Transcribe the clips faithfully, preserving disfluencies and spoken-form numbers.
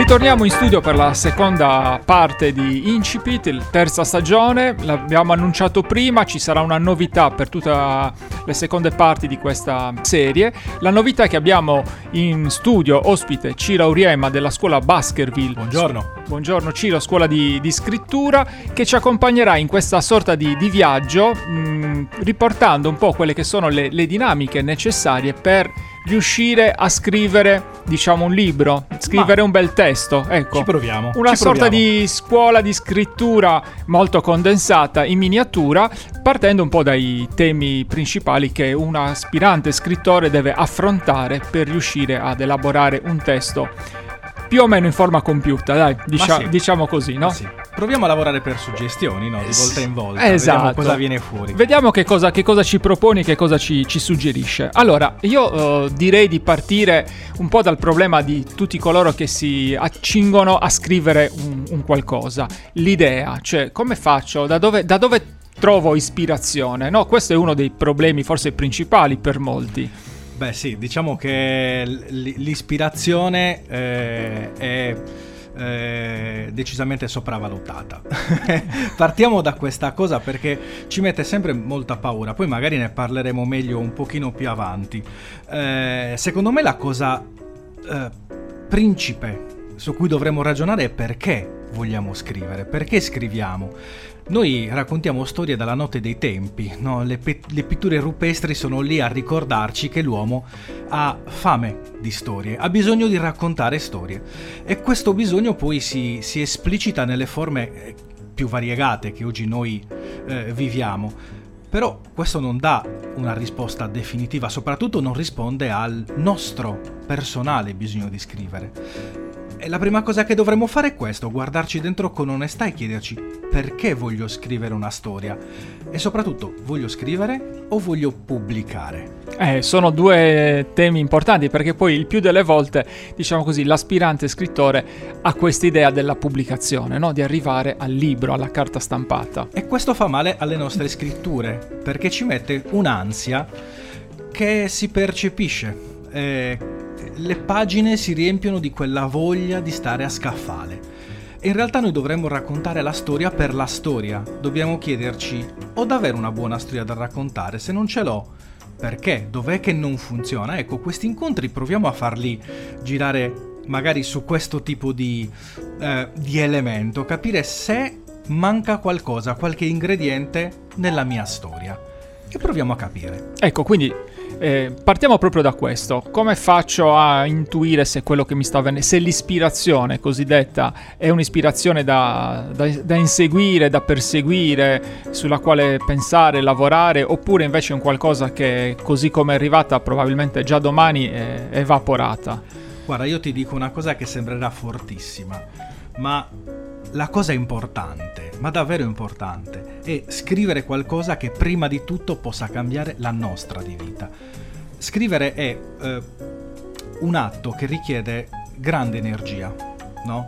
Ritorniamo in studio per la seconda parte di Incipit, la terza stagione. L'abbiamo annunciato prima, ci sarà una novità per tutte le seconde parti di questa serie. La novità è che abbiamo in studio ospite Ciro Auriemma della scuola Baskerville. Buongiorno. Buongiorno Ciro, scuola di, di scrittura, che ci accompagnerà in questa sorta di, di viaggio, mh, riportando un po' quelle che sono le, le dinamiche necessarie per riuscire a scrivere, diciamo, un libro, scrivere Ma un bel testo, ecco. Ci proviamo. Una ci sorta proviamo. di scuola di scrittura molto condensata in miniatura, partendo un po' dai temi principali che un aspirante scrittore deve affrontare per riuscire ad elaborare un testo più o meno in forma compiuta, dai, dicia- sì. diciamo così, no? Sì. Proviamo a lavorare per suggestioni, no? Di volta in volta. Esatto. Vediamo cosa viene fuori. Vediamo che cosa, che cosa ci proponi, che cosa ci, ci suggerisce. Allora, io uh, direi di partire un po' dal problema di tutti coloro che si accingono a scrivere un, un qualcosa. L'idea, cioè come faccio, da dove, da dove trovo ispirazione, no? Questo è uno dei problemi forse principali per molti. Beh sì, diciamo che l- l'ispirazione eh, è eh, decisamente sopravvalutata. Partiamo da questa cosa perché ci mette sempre molta paura, poi magari ne parleremo meglio un pochino più avanti. Eh, secondo me la cosa eh, principe su cui dovremmo ragionare è perché vogliamo scrivere, perché scriviamo. Noi raccontiamo storie dalla notte dei tempi, no? le, pe- le pitture rupestri sono lì a ricordarci che l'uomo ha fame di storie, ha bisogno di raccontare storie, e questo bisogno poi si, si esplicita nelle forme più variegate che oggi noi eh, viviamo. Però questo non dà una risposta definitiva, soprattutto non risponde al nostro personale bisogno di scrivere. E la prima cosa che dovremmo fare è questo, guardarci dentro con onestà e chiederci perché voglio scrivere una storia, e soprattutto voglio scrivere o voglio pubblicare. Eh, sono due temi importanti, perché poi il più delle volte, diciamo così, l'aspirante scrittore ha questa idea della pubblicazione, no? Di arrivare al libro, alla carta stampata. E questo fa male alle nostre scritture, perché ci mette un'ansia che si percepisce. Eh, le pagine si riempiono di quella voglia di stare a scaffale. E in realtà noi dovremmo raccontare la storia per la storia. Dobbiamo chiederci: ho davvero una buona storia da raccontare? Se non ce l'ho, perché? Dov'è che non funziona? Ecco, questi incontri proviamo a farli girare magari su questo tipo di, eh, di elemento, capire se manca qualcosa, qualche ingrediente nella mia storia, e proviamo a capire. Ecco, quindi eh, partiamo proprio da questo. Come faccio a intuire se quello che mi sta avvenendo, se l'ispirazione cosiddetta è un'ispirazione da, da, da inseguire, da perseguire, sulla quale pensare, lavorare, oppure invece è un qualcosa che, così come è arrivata, probabilmente già domani è evaporata? Guarda, io ti dico una cosa che sembrerà fortissima, ma la cosa importante, ma davvero importante, è scrivere qualcosa che prima di tutto possa cambiare la nostra di vita. Scrivere è eh, un atto che richiede grande energia, no?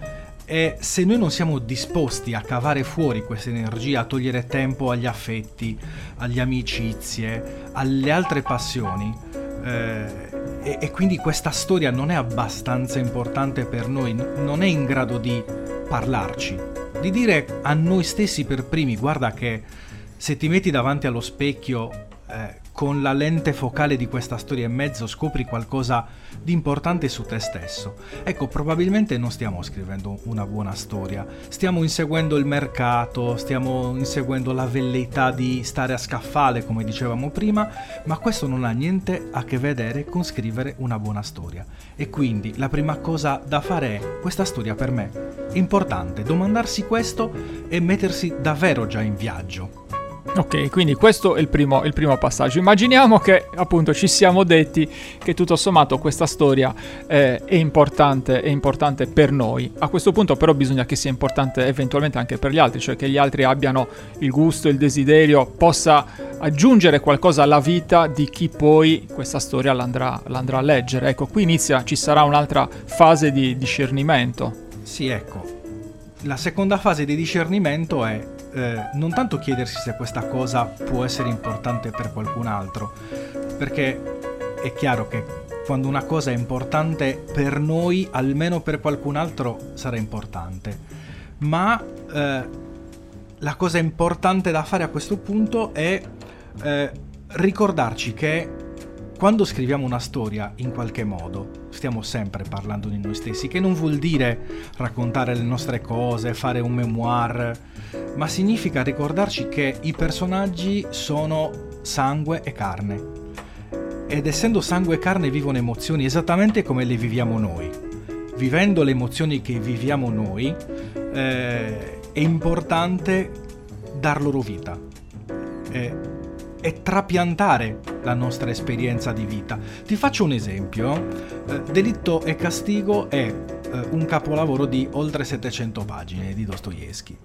E se noi non siamo disposti a cavare fuori questa energia, a togliere tempo agli affetti, alle amicizie, alle altre passioni, eh, e, e quindi questa storia non è abbastanza importante per noi, non è in grado di parlarci, di dire a noi stessi per primi: guarda che se ti metti davanti allo specchio eh, con la lente focale di questa storia in mezzo scopri qualcosa di importante su te stesso. Ecco, probabilmente non stiamo scrivendo una buona storia, stiamo inseguendo il mercato, stiamo inseguendo la velleità di stare a scaffale, come dicevamo prima, ma questo non ha niente a che vedere con scrivere una buona storia. E quindi la prima cosa da fare è: questa storia per me è importante, domandarsi questo e mettersi davvero già in viaggio. Ok, quindi questo è il primo, il primo passaggio. Immaginiamo che appunto ci siamo detti che tutto sommato questa storia eh, è importante, è importante per noi. A questo punto però bisogna che sia importante eventualmente anche per gli altri, cioè che gli altri abbiano il gusto, il desiderio, possa aggiungere qualcosa alla vita di chi poi questa storia l'andrà, l'andrà a leggere. Ecco, qui inizia, ci sarà un'altra fase di discernimento. Sì, ecco. La seconda fase di discernimento è eh, non tanto chiedersi se questa cosa può essere importante per qualcun altro, perché è chiaro che quando una cosa è importante per noi, almeno per qualcun altro sarà importante. Ma eh, la cosa importante da fare a questo punto è eh, ricordarci che quando scriviamo una storia, in qualche modo, stiamo sempre parlando di noi stessi, che non vuol dire raccontare le nostre cose, fare un memoir, ma significa ricordarci che i personaggi sono sangue e carne. Ed essendo sangue e carne vivono emozioni esattamente come le viviamo noi. Vivendo le emozioni che viviamo noi, eh, è importante dar loro vita. Eh, e trapiantare la nostra esperienza di vita. Ti faccio un esempio. Eh, Delitto e Castigo è eh, un capolavoro di oltre settecento pagine di Dostoevskij.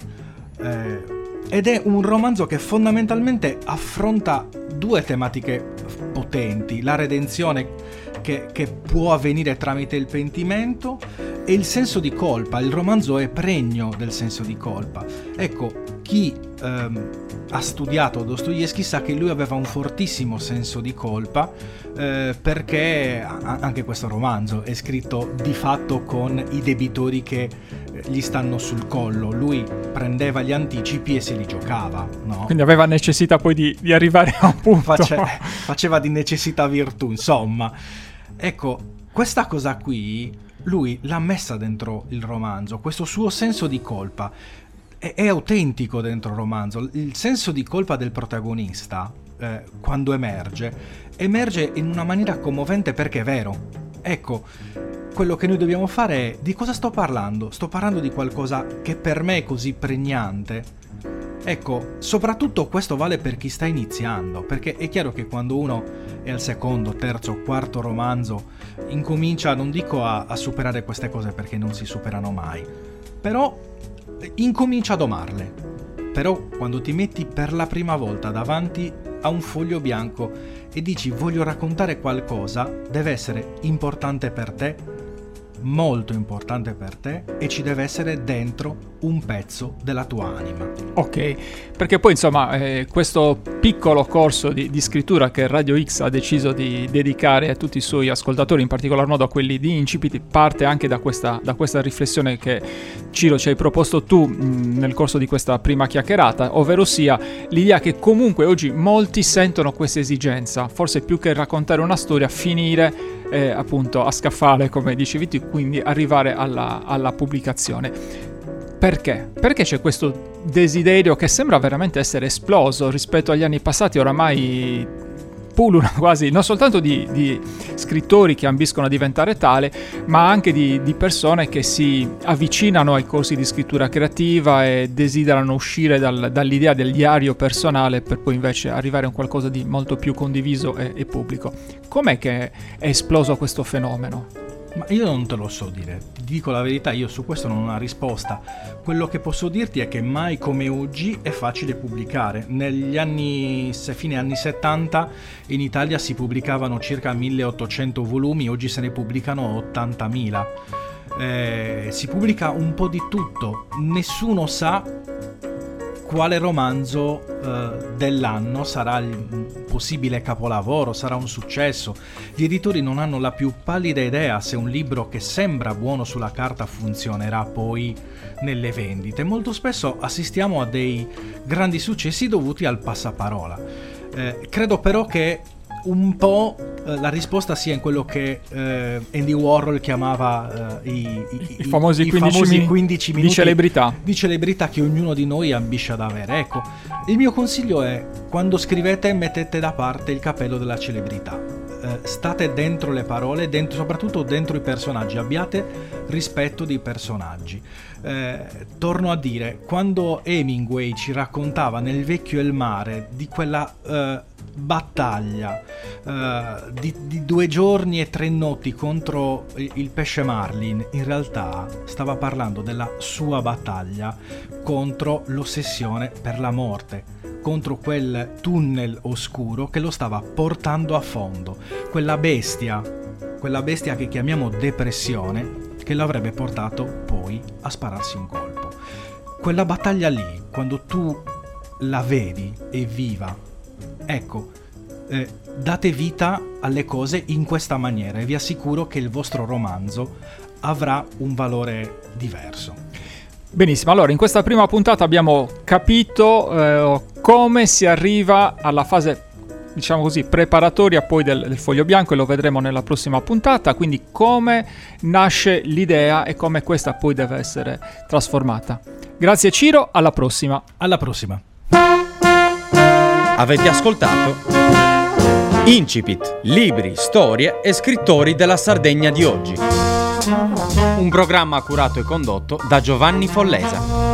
Eh, ed è un romanzo che fondamentalmente affronta due tematiche potenti: la redenzione che, che può avvenire tramite il pentimento e il senso di colpa. Il romanzo è pregno del senso di colpa. Ecco, chi ehm, ha studiato Dostoevskij sa che lui aveva un fortissimo senso di colpa, eh, perché anche questo romanzo è scritto di fatto con i debitori che gli stanno sul collo. Lui prendeva gli anticipi e se li giocava, no? Quindi aveva necessità poi di, di arrivare a un punto. Face, faceva di necessità virtù, insomma. Ecco, questa cosa qui lui l'ha messa dentro il romanzo, questo suo senso di colpa è, è autentico dentro il romanzo. Il senso di colpa del protagonista, eh, quando emerge, emerge in una maniera commovente perché è vero. Ecco, quello che noi dobbiamo fare è: di cosa sto parlando? Sto parlando di qualcosa che per me è così pregnante. Ecco, soprattutto questo vale per chi sta iniziando, perché è chiaro che quando uno è al secondo, terzo, quarto romanzo incomincia, non dico a, a superare queste cose perché non si superano mai, però incomincia a domarle. Però quando ti metti per la prima volta davanti a un foglio bianco e dici voglio raccontare qualcosa, deve essere importante per te, molto importante per te, e ci deve essere dentro un pezzo della tua anima. Ok, perché poi insomma eh, questo piccolo corso di, di scrittura che Radio X ha deciso di dedicare a tutti i suoi ascoltatori, in particolar modo a quelli di Incipit, parte anche da questa, da questa riflessione che Ciro ci hai proposto tu mh, nel corso di questa prima chiacchierata, ovvero sia l'idea che comunque oggi molti sentono questa esigenza, forse più che raccontare una storia, finire eh, appunto a scaffale, come dicevi tu, quindi arrivare alla, alla pubblicazione. Perché? Perché c'è questo desiderio che sembra veramente essere esploso rispetto agli anni passati. Oramai pullula quasi non soltanto di, di scrittori che ambiscono a diventare tale, ma anche di, di persone che si avvicinano ai corsi di scrittura creativa e desiderano uscire dal, dall'idea del diario personale per poi invece arrivare a un qualcosa di molto più condiviso e, e pubblico. Com'è che è esploso questo fenomeno? Ma io non te lo so dire, ti dico la verità, io su questo non ho una risposta. Quello che posso dirti è che mai come oggi è facile pubblicare. Negli anni, fine anni settanta, in Italia si pubblicavano circa milleottocento volumi, oggi se ne pubblicano ottantamila. Eh, si pubblica un po' di tutto, nessuno sa quale romanzo eh, dell'anno sarà il possibile capolavoro, sarà un successo. Gli editori non hanno la più pallida idea se un libro che sembra buono sulla carta funzionerà poi nelle vendite. Molto spesso assistiamo a dei grandi successi dovuti al passaparola. Eh, credo però che un po' eh, la risposta sia in quello che eh, Andy Warhol chiamava eh, i, i, I famosi, i quindici, famosi mi- quindici minuti di celebrità. di celebrità che ognuno di noi ambisce ad avere. Ecco, il mio consiglio è: quando scrivete mettete da parte il cappello della celebrità, eh, state dentro le parole, dentro, soprattutto dentro i personaggi, abbiate rispetto dei personaggi. Eh, torno a dire, quando Hemingway ci raccontava Nel vecchio e il mare di quella eh, battaglia uh, di, di due giorni e tre notti contro il pesce marlin, in realtà stava parlando della sua battaglia contro l'ossessione per la morte, contro quel tunnel oscuro che lo stava portando a fondo, quella bestia quella bestia che chiamiamo depressione, che lo avrebbe portato poi a spararsi un colpo. Quella battaglia lì, quando tu la vedi, è viva. Ecco, eh, date vita alle cose in questa maniera e vi assicuro che il vostro romanzo avrà un valore diverso. Benissimo, allora in questa prima puntata abbiamo capito eh, come si arriva alla fase, diciamo così, preparatoria poi del, del foglio bianco, e lo vedremo nella prossima puntata, quindi come nasce l'idea e come questa poi deve essere trasformata. Grazie Ciro, alla prossima. Alla prossima. Avete ascoltato Incipit, libri, storie e scrittori della Sardegna di oggi. Un programma curato e condotto da Giovanni Follesa.